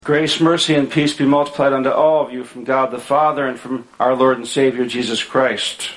Grace, mercy, and peace be multiplied unto all of you from God the Father and from our Lord and Savior Jesus Christ.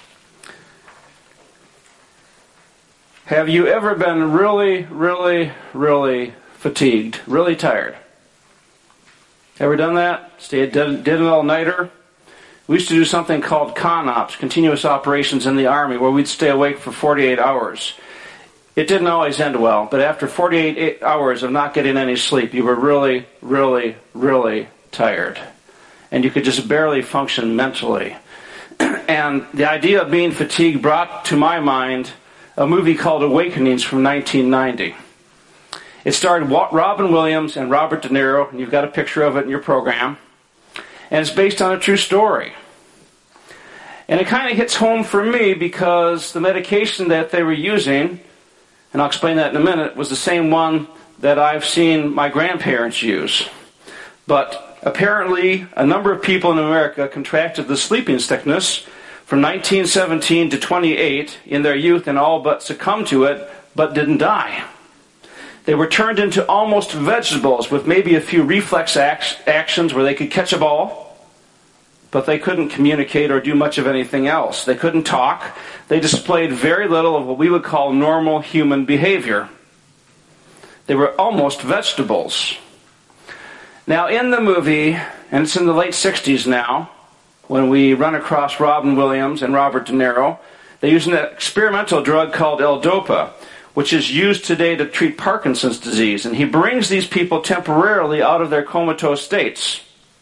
Have you ever been really fatigued, really tired? Ever done that? Did an all-nighter? We used to do something called CONOPS, continuous operations in the Army, where we'd stay awake for 48 hours. It didn't always end well, but after 48 hours of not getting any sleep, you were really tired. And you could just barely function mentally. And the idea of being fatigued brought to my mind a movie called Awakenings from 1990. It starred Robin Williams and Robert De Niro, and you've got a picture of it in your program. And it's based on a true story. And it kind of hits home for me because the medication that they were using, and I'll explain that in a minute, was the same one that I've seen my grandparents use. But apparently, a number of people in America contracted the sleeping sickness from 1917 to 28 in their youth and all but succumbed to it, but didn't die. They were turned into almost vegetables with maybe a few reflex actions where they could catch a ball, but they couldn't communicate or do much of anything else. They couldn't talk. They displayed very little of what we would call normal human behavior. They were almost vegetables. Now in the movie, and it's in the late 60s now, when we run across Robin Williams and Robert De Niro, they use an experimental drug called L-Dopa, which is used today to treat Parkinson's disease. And he brings these people temporarily out of their comatose states.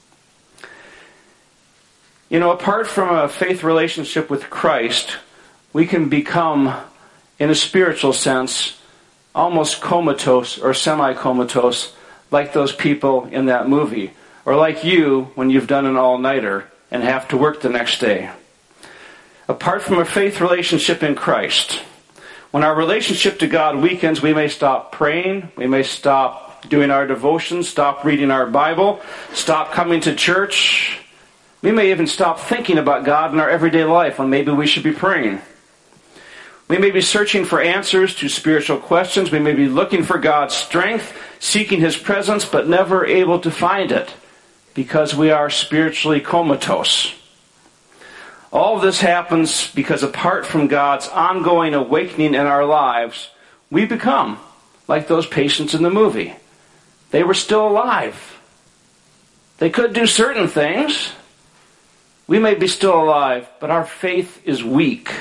You know, apart from a faith relationship with Christ, we can become, in a spiritual sense, almost comatose or semi-comatose, like those people in that movie, or like you when you've done an all-nighter and have to work the next day. Apart from a faith relationship in Christ, when our relationship to God weakens, we may stop praying, we may stop doing our devotions, stop reading our Bible, stop coming to church. We may even stop thinking about God in our everyday life when maybe we should be praying. We may be searching for answers to spiritual questions. We may be looking for God's strength, seeking His presence, but never able to find it because we are spiritually comatose. All of this happens because apart from God's ongoing awakening in our lives, we become like those patients in the movie. They were still alive. They could do certain things. We may be still alive, but our faith is weak.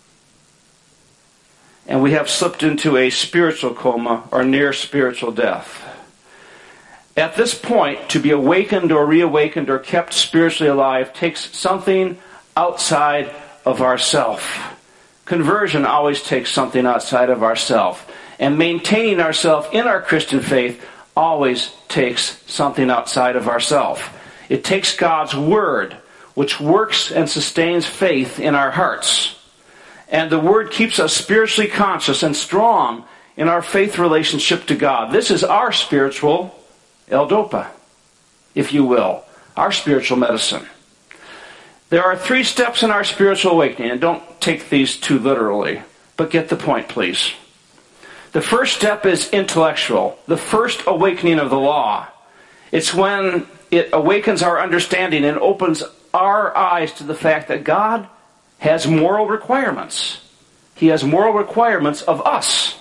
And we have slipped into a spiritual coma or near spiritual death. At this point, to be awakened or reawakened or kept spiritually alive takes something outside of ourself. Conversion always takes something outside of ourself. And maintaining ourselves in our Christian faith always takes something outside of ourselves. It takes God's Word, which works and sustains faith in our hearts. And the Word keeps us spiritually conscious and strong in our faith relationship to God. This is our spiritual L-Dopa, if you will, our spiritual medicine. There are 3 steps in our spiritual awakening, and don't take these too literally, but get the point, please. The first step is intellectual, the first awakening of the law. It's when it awakens our understanding and opens our eyes to the fact that God has moral requirements. He has moral requirements of us.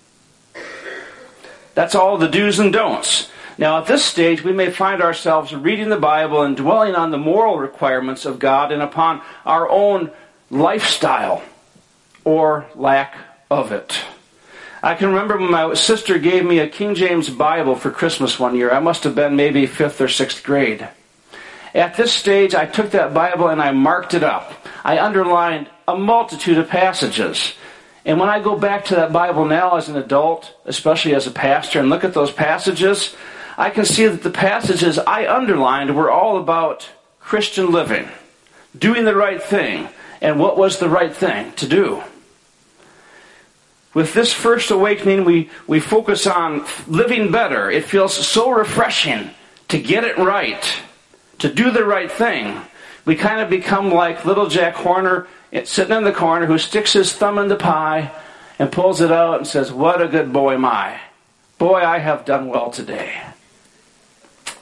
That's all the do's and don'ts. Now at this stage we may find ourselves reading the Bible and dwelling on the moral requirements of God and upon our own lifestyle or lack of it. I can remember when my sister gave me a King James Bible for Christmas one year. I must have been maybe 5th or 6th grade. At this stage, I took that Bible and I marked it up. I underlined a multitude of passages. And when I go back to that Bible now as an adult, especially as a pastor, and look at those passages, I can see that the passages I underlined were all about Christian living, doing the right thing, and what was the right thing to do. With this first awakening, we focus on living better. It feels so refreshing to get it right, to do the right thing. We kind of become like little Jack Horner sitting in the corner who sticks his thumb in the pie and pulls it out and says, "What a good boy am I. Boy, I have done well today."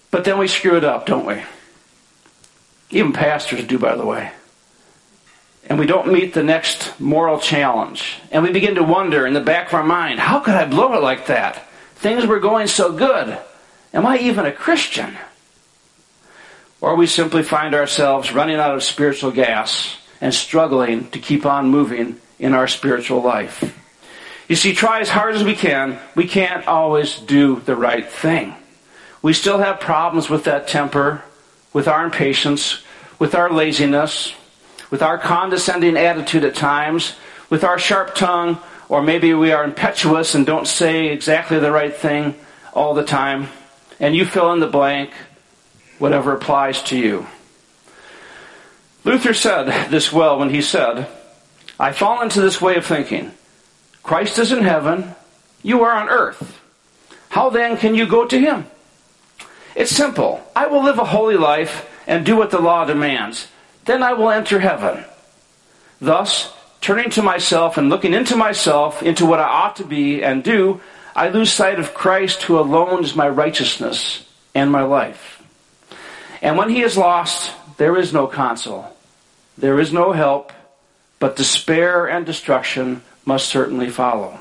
But then we screw it up, don't we? Even pastors do, by the way. And we don't meet the next moral challenge. And we begin to wonder in the back of our mind, how could I blow it like that? Things were going so good. Am I even a Christian? Or we simply find ourselves running out of spiritual gas and struggling to keep on moving in our spiritual life. You see, try as hard as we can't always do the right thing. We still have problems with that temper, with our impatience, with our laziness, with our condescending attitude at times, with our sharp tongue, or maybe we are impetuous and don't say exactly the right thing all the time. And you fill in the blank, whatever applies to you. Luther said this well when he said, I fall into this way of thinking. Christ is in heaven, you are on earth. How then can you go to him? It's simple. I will live a holy life and do what the law demands. Then I will enter heaven. Thus, turning to myself and looking into myself, into what I ought to be and do, I lose sight of Christ, who alone is my righteousness and my life. And when he is lost, there is no console. There is no help, but despair and destruction must certainly follow.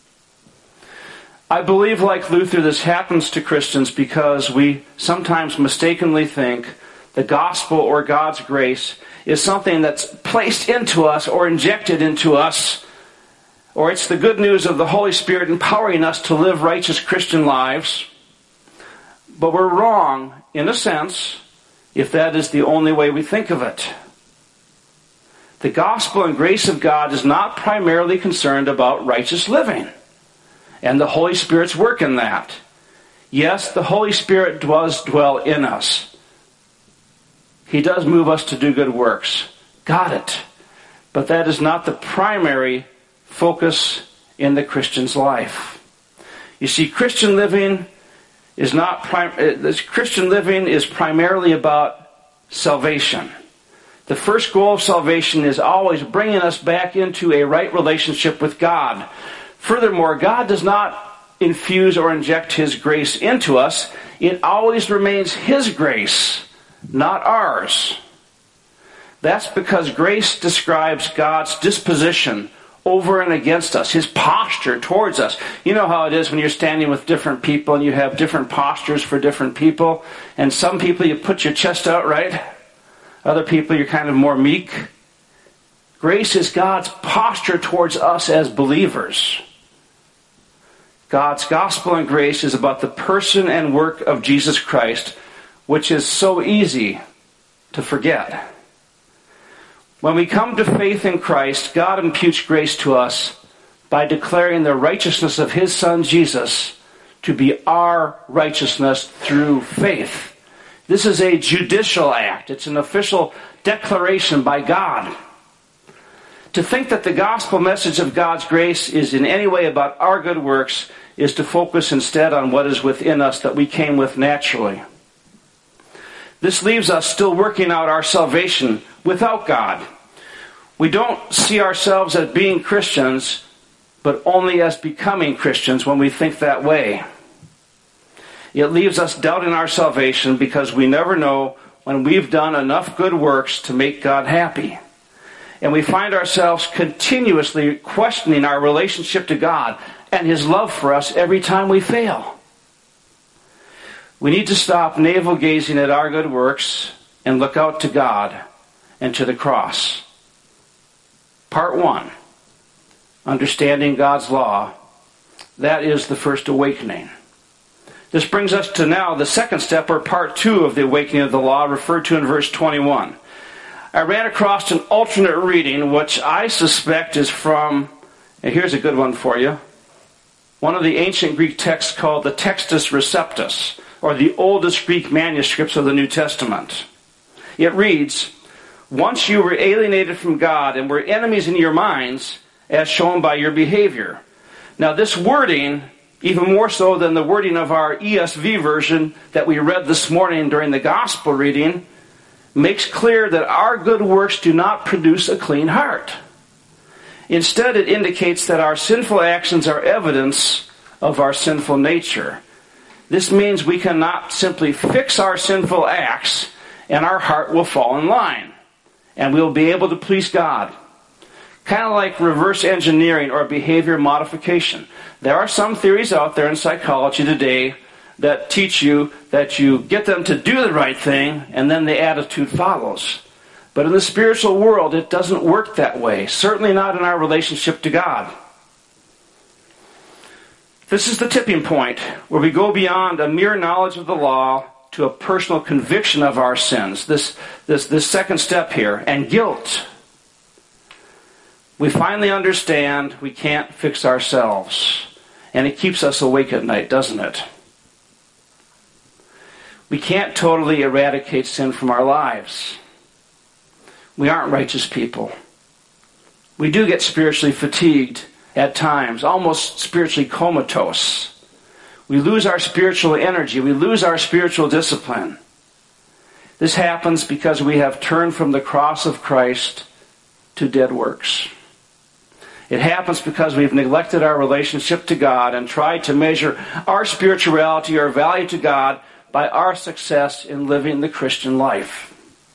I believe, like Luther, this happens to Christians because we sometimes mistakenly think the gospel or God's grace is something that's placed into us or injected into us, or it's the good news of the Holy Spirit empowering us to live righteous Christian lives. But we're wrong, in a sense, if that is the only way we think of it. The gospel and grace of God is not primarily concerned about righteous living and the Holy Spirit's work in that. Yes, the Holy Spirit does dwell in us. He does move us to do good works. Got it. But that is not the primary focus in the Christian's life. You see, Christian living is primarily about salvation. The first goal of salvation is always bringing us back into a right relationship with God. Furthermore, God does not infuse or inject his grace into us. It always remains his grace, not ours. That's because grace describes God's disposition over and against us, his posture towards us. You know how it is when you're standing with different people and you have different postures for different people. And some people you put your chest out, right? Other people you're kind of more meek. Grace is God's posture towards us as believers. God's gospel and grace is about the person and work of Jesus Christ, which is so easy to forget. When we come to faith in Christ, God imputes grace to us by declaring the righteousness of his Son Jesus to be our righteousness through faith. This is a judicial act. It's an official declaration by God. To think that the gospel message of God's grace is in any way about our good works is to focus instead on what is within us that we came with naturally. This leaves us still working out our salvation without God. We don't see ourselves as being Christians, but only as becoming Christians when we think that way. It leaves us doubting our salvation because we never know when we've done enough good works to make God happy. And we find ourselves continuously questioning our relationship to God and his love for us every time we fail. We need to stop navel-gazing at our good works and look out to God and to the cross. Part 1, understanding God's law. That is the first awakening. This brings us to now the second step, or part 2 of the awakening of the law, referred to in verse 21. I ran across an alternate reading, which I suspect is from, and here's a good one for you, one of the ancient Greek texts called the Textus Receptus, or the oldest Greek manuscripts of the New Testament. It reads, once you were alienated from God and were enemies in your minds, as shown by your behavior. Now this wording, even more so than the wording of our ESV version that we read this morning during the gospel reading, makes clear that our good works do not produce a clean heart. Instead, it indicates that our sinful actions are evidence of our sinful nature. This means we cannot simply fix our sinful acts and our heart will fall in line. And we'll be able to please God. Kind of like reverse engineering or behavior modification. There are some theories out there in psychology today that teach you that you get them to do the right thing and then the attitude follows. But in the spiritual world, it doesn't work that way. Certainly not in our relationship to God. This is the tipping point where we go beyond a mere knowledge of the law to a personal conviction of our sins. This second step here, and guilt. We finally understand we can't fix ourselves. And it keeps us awake at night, doesn't it? We can't totally eradicate sin from our lives. We aren't righteous people. We do get spiritually fatigued at times, almost spiritually comatose. We lose our spiritual energy. We lose our spiritual discipline. This happens because we have turned from the cross of Christ to dead works. It happens because we've neglected our relationship to God and tried to measure our spirituality or value to God by our success in living the Christian life.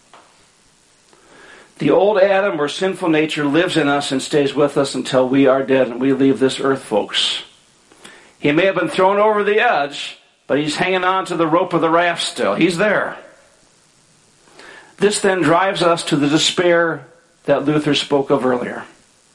The old Adam or sinful nature lives in us and stays with us until we are dead and we leave this earth, folks. He may have been thrown over the edge, but he's hanging on to the rope of the raft still. He's there. This then drives us to the despair that Luther spoke of earlier.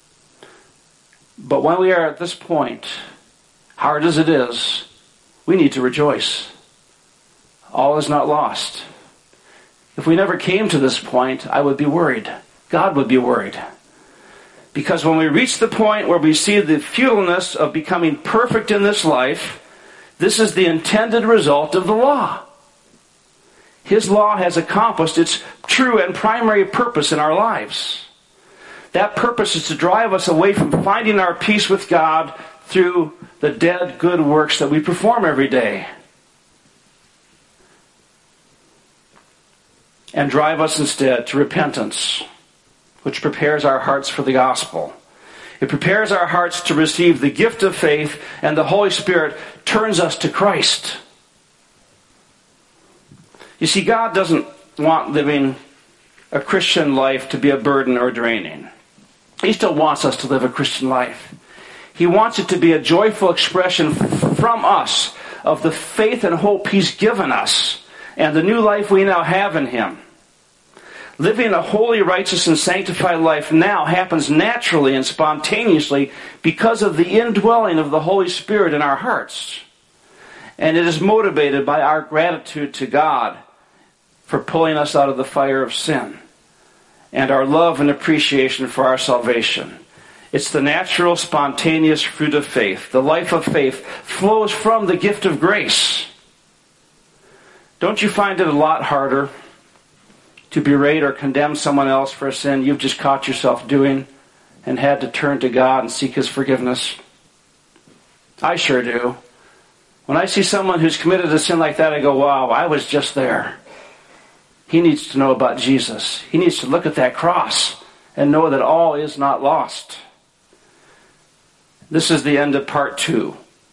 But when we are at this point, hard as it is, we need to rejoice. All is not lost. If we never came to this point, I would be worried. God would be worried. Because when we reach the point where we see the futileness of becoming perfect in this life, this is the intended result of the law. His law has accomplished its true and primary purpose in our lives. That purpose is to drive us away from finding our peace with God through the dead good works that we perform every day. And drive us instead to repentance, which prepares our hearts for the gospel. It prepares our hearts to receive the gift of faith, and the Holy Spirit turns us to Christ. You see, God doesn't want living a Christian life to be a burden or draining. He still wants us to live a Christian life. He wants it to be a joyful expression from us of the faith and hope He's given us and the new life we now have in Him. Living a holy, righteous, and sanctified life now happens naturally and spontaneously because of the indwelling of the Holy Spirit in our hearts. And it is motivated by our gratitude to God for pulling us out of the fire of sin, and our love and appreciation for our salvation. It's the natural, spontaneous fruit of faith. The life of faith flows from the gift of grace. Don't you find it a lot harder to berate or condemn someone else for a sin you've just caught yourself doing and had to turn to God and seek His forgiveness? I sure do. When I see someone who's committed a sin like that, I go, wow, I was just there. He needs to know about Jesus. He needs to look at that cross and know that all is not lost. This is the end of part 2.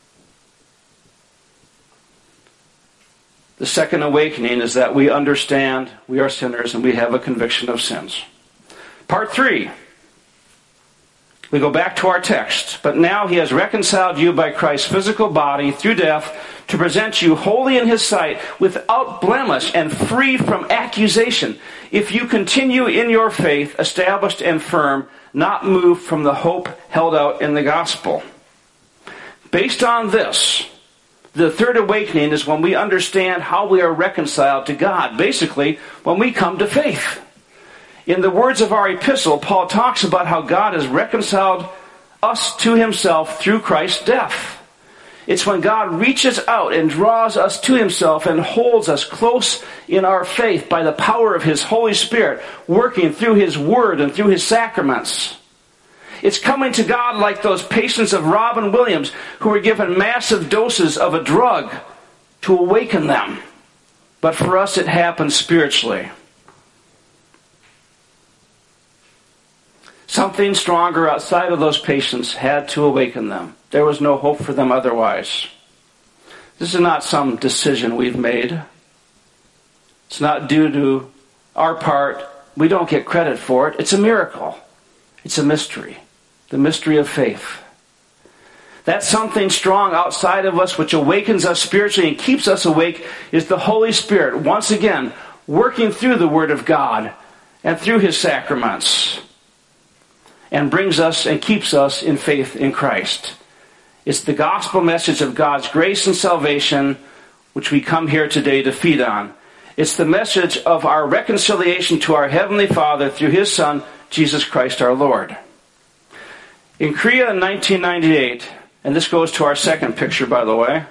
The second awakening is that we understand we are sinners and we have a conviction of sins. Part 3. We go back to our text. But now He has reconciled you by Christ's physical body through death to present you holy in His sight, without blemish and free from accusation, if you continue in your faith, established and firm, not moved from the hope held out in the gospel. Based on this, the third awakening is when we understand how we are reconciled to God. Basically, when we come to faith. In the words of our epistle, Paul talks about how God has reconciled us to Himself through Christ's death. It's when God reaches out and draws us to Himself and holds us close in our faith by the power of His Holy Spirit, working through His Word and through His sacraments. It's coming to God like those patients of Robin Williams who were given massive doses of a drug to awaken them. But for us, it happens spiritually. Something stronger outside of those patients had to awaken them. There was no hope for them otherwise. This is not some decision we've made. It's not due to our part. We don't get credit for it. It's a miracle. It's a mystery. The mystery of faith. That something strong outside of us which awakens us spiritually and keeps us awake is the Holy Spirit, once again, working through the Word of God and through His sacraments, and brings us and keeps us in faith in Christ. It's the gospel message of God's grace and salvation which we come here today to feed on. It's the message of our reconciliation to our Heavenly Father through His Son, Jesus Christ our Lord. In Korea in 1998, and this goes to our second picture, by the way.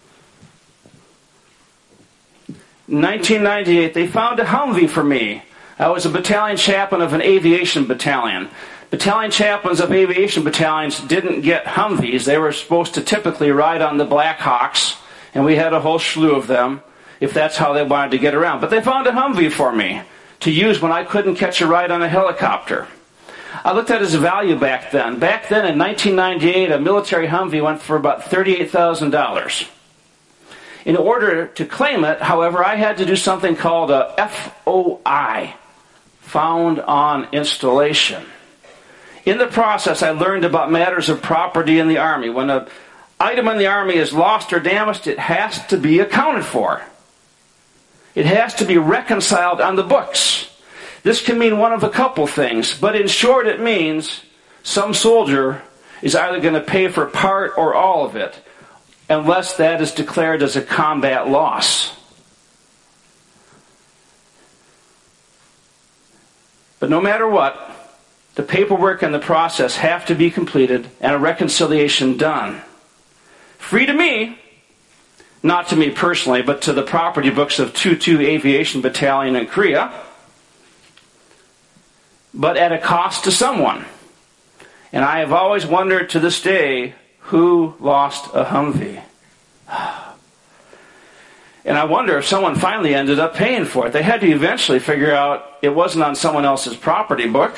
In 1998, they found a Humvee for me. I was a battalion chaplain of an aviation battalion. Battalion chaplains of aviation battalions didn't get Humvees. They were supposed to typically ride on the Blackhawks, and we had a whole slew of them, if that's how they wanted to get around. But they found a Humvee for me to use when I couldn't catch a ride on a helicopter. I looked at its value back then. Back then, in 1998, a military Humvee went for about $38,000. In order to claim it, however, I had to do something called a FOI, Found on Installation. In the process, I learned about matters of property in the Army. When an item in the Army is lost or damaged, it has to be accounted for. It has to be reconciled on the books. This can mean one of a couple things, but in short it means some soldier is either going to pay for part or all of it, unless that is declared as a combat loss. But no matter what, the paperwork and the process have to be completed and a reconciliation done. Free to me, not to me personally, but to the property books of 22 Aviation Battalion in Korea, but at a cost to someone. And I have always wondered to this day, who lost a Humvee? And I wonder if someone finally ended up paying for it. They had to eventually figure out it wasn't on someone else's property book.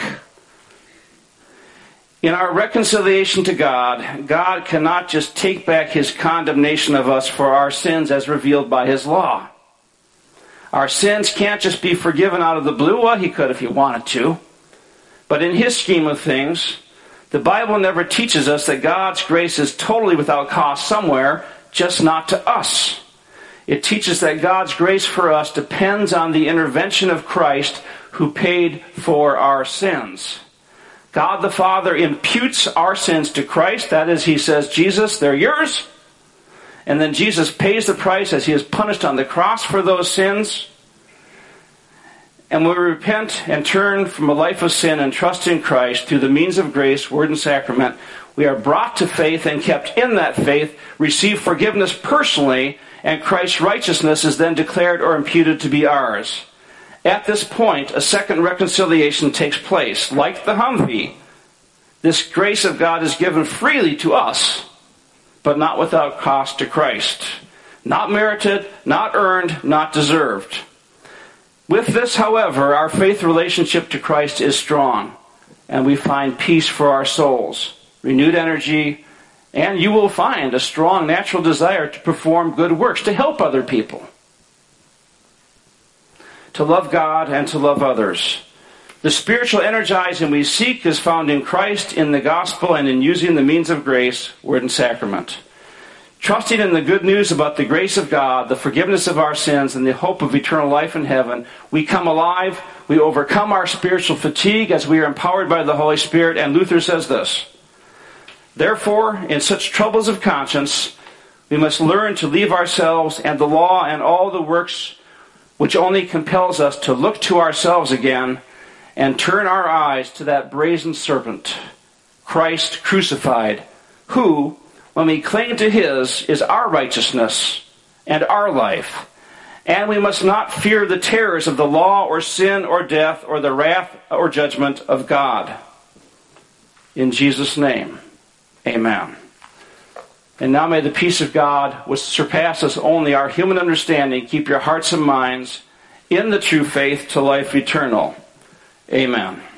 In our reconciliation to God, God cannot just take back His condemnation of us for our sins as revealed by His law. Our sins can't just be forgiven out of the blue. Well, He could if He wanted to. But in His scheme of things, the Bible never teaches us that God's grace is totally without cost somewhere, just not to us. It teaches that God's grace for us depends on the intervention of Christ who paid for our sins. God the Father imputes our sins to Christ. That is, He says, Jesus, they're yours. And then Jesus pays the price as He is punished on the cross for those sins. And when we repent and turn from a life of sin and trust in Christ through the means of grace, word, and sacrament, we are brought to faith and kept in that faith, receive forgiveness personally, and Christ's righteousness is then declared or imputed to be ours. At this point, a second reconciliation takes place. Like the Humvee, this grace of God is given freely to us, but not without cost to Christ. Not merited, not earned, not deserved. With this, however, our faith relationship to Christ is strong, and we find peace for our souls, renewed energy, and you will find a strong natural desire to perform good works, to help other people, to love God and to love others. The spiritual energizing we seek is found in Christ, in the gospel, and in using the means of grace, word, and sacrament. Trusting in the good news about the grace of God, the forgiveness of our sins, and the hope of eternal life in heaven, we come alive, we overcome our spiritual fatigue as we are empowered by the Holy Spirit, and Luther says this: therefore, in such troubles of conscience, we must learn to leave ourselves and the law and all the works which only compels us to look to ourselves again and turn our eyes to that brazen serpent, Christ crucified, who, when we cling to His, is our righteousness and our life. And we must not fear the terrors of the law or sin or death or the wrath or judgment of God. In Jesus' name, amen. And now may the peace of God, which surpasses only our human understanding, keep your hearts and minds in the true faith to life eternal. Amen.